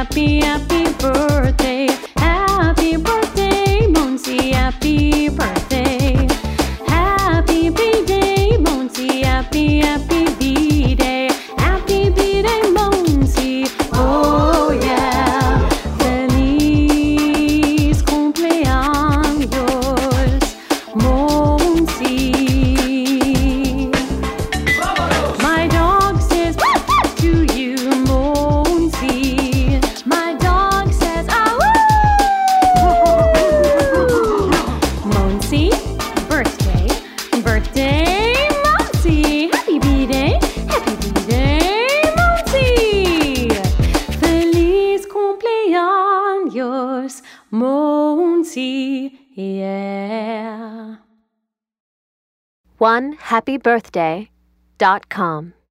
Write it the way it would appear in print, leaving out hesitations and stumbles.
happy, happy birthday. Happy birthday, Monsi, happy birthday. Happy B-Day, Monsi, happy, happy B-Day. Happy B-Day, Monsi, oh yeah. Feliz cumpleaños, Monsi. My dog says to you, Monsi. My dog says, ah, woo! Monsi, birthday, birthday, Monsi. Happy B-Day, Monsi. Feliz cumpleaños, Monsi, yeah. OneHappyBirthday.com